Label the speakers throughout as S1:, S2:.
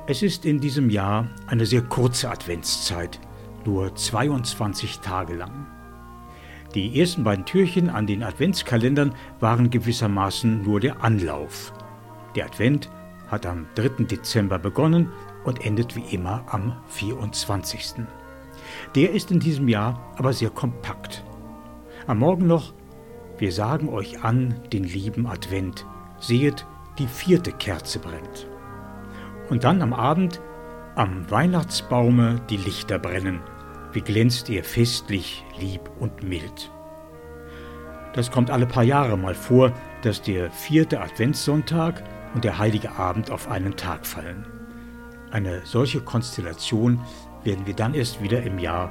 S1: Es ist in diesem Jahr eine sehr kurze Adventszeit, nur 22 Tage lang. Die ersten beiden Türchen an den Adventskalendern waren gewissermaßen nur der Anlauf. Der Advent hat am 3. Dezember begonnen und endet wie immer am 24. Der ist in diesem Jahr aber sehr kompakt. Am Morgen noch: Wir sagen euch an den lieben Advent, sehet, die 4. Kerze brennt. Und dann am Abend: Am Weihnachtsbaume die Lichter brennen, wie glänzt ihr festlich, lieb und mild. Das kommt alle paar Jahre mal vor, dass der 4. Adventssonntag und der Heilige Abend auf einen Tag fallen. Eine solche Konstellation werden wir dann erst wieder im Jahr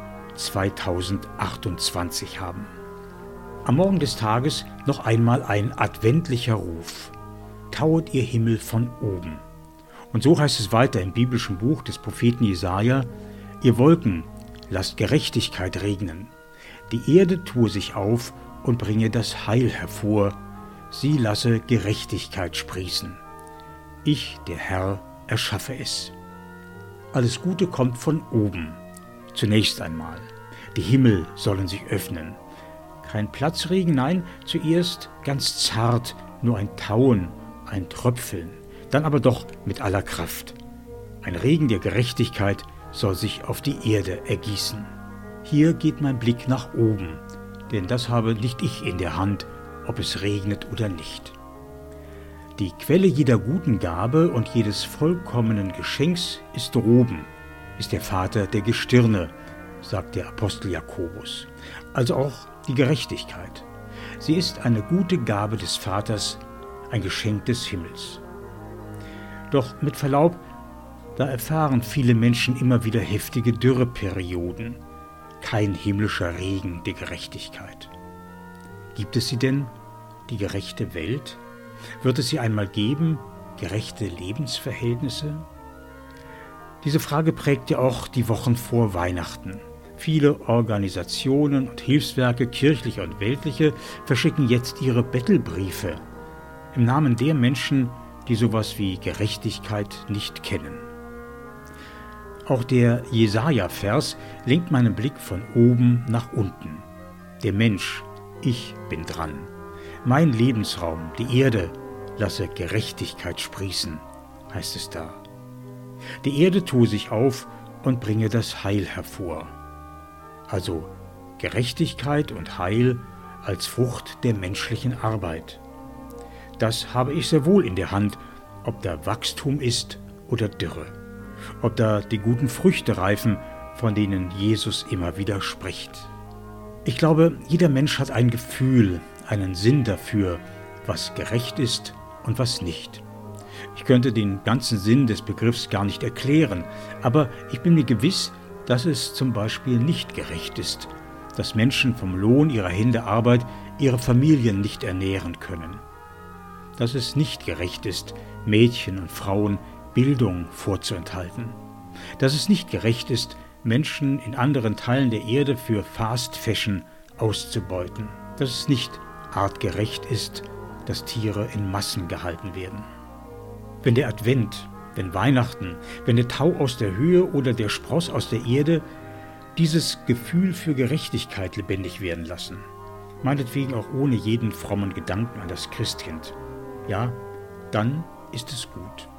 S1: 2028 haben. Am Morgen des Tages noch einmal ein adventlicher Ruf: Tauet ihr Himmel von oben. Und so heißt es weiter im biblischen Buch des Propheten Jesaja: Ihr Wolken, lasst Gerechtigkeit regnen. Die Erde tue sich auf und bringe das Heil hervor. Sie lasse Gerechtigkeit sprießen. Ich, der Herr, erschaffe es. Alles Gute kommt von oben. Zunächst einmal: Die Himmel sollen sich öffnen. Kein Platzregen, nein, zuerst ganz zart, nur ein Tauen, ein Tröpfeln, dann aber doch mit aller Kraft. Ein Regen der Gerechtigkeit soll sich auf die Erde ergießen. Hier geht mein Blick nach oben, denn das habe nicht ich in der Hand, ob es regnet oder nicht. Die Quelle jeder guten Gabe und jedes vollkommenen Geschenks ist droben, ist der Vater der Gestirne, sagt der Apostel Jakobus. Also auch die Gerechtigkeit. Sie ist eine gute Gabe des Vaters, ein Geschenk des Himmels. Doch mit Verlaub, da erfahren viele Menschen immer wieder heftige Dürreperioden. Kein himmlischer Regen der Gerechtigkeit. Gibt es sie denn, die gerechte Welt? Wird es sie einmal geben, gerechte Lebensverhältnisse? Diese Frage prägt ja auch die Wochen vor Weihnachten. Viele Organisationen und Hilfswerke, kirchliche und weltliche, verschicken jetzt ihre Bettelbriefe im Namen der Menschen, die sowas wie Gerechtigkeit nicht kennen. Auch der Jesaja-Vers lenkt meinen Blick von oben nach unten. Der Mensch, ich bin dran. Mein Lebensraum, die Erde, lasse Gerechtigkeit sprießen, heißt es da. Die Erde tue sich auf und bringe das Heil hervor. Also Gerechtigkeit und Heil als Frucht der menschlichen Arbeit. Das habe ich sehr wohl in der Hand, ob da Wachstum ist oder Dürre. Ob da die guten Früchte reifen, von denen Jesus immer wieder spricht. Ich glaube, jeder Mensch hat ein Gefühl, einen Sinn dafür, was gerecht ist und was nicht. Ich könnte den ganzen Sinn des Begriffs gar nicht erklären, aber ich bin mir gewiss, dass es zum Beispiel nicht gerecht ist, dass Menschen vom Lohn ihrer Hände Arbeit ihre Familien nicht ernähren können. Dass es nicht gerecht ist, Mädchen und Frauen Bildung vorzuenthalten. Dass es nicht gerecht ist, Menschen in anderen Teilen der Erde für Fast Fashion auszubeuten. Dass es nicht artgerecht ist, dass Tiere in Massen gehalten werden. Wenn der Advent, wenn Weihnachten, wenn der Tau aus der Höhe oder der Spross aus der Erde dieses Gefühl für Gerechtigkeit lebendig werden lassen, meinetwegen auch ohne jeden frommen Gedanken an das Christkind, ja, dann ist es gut.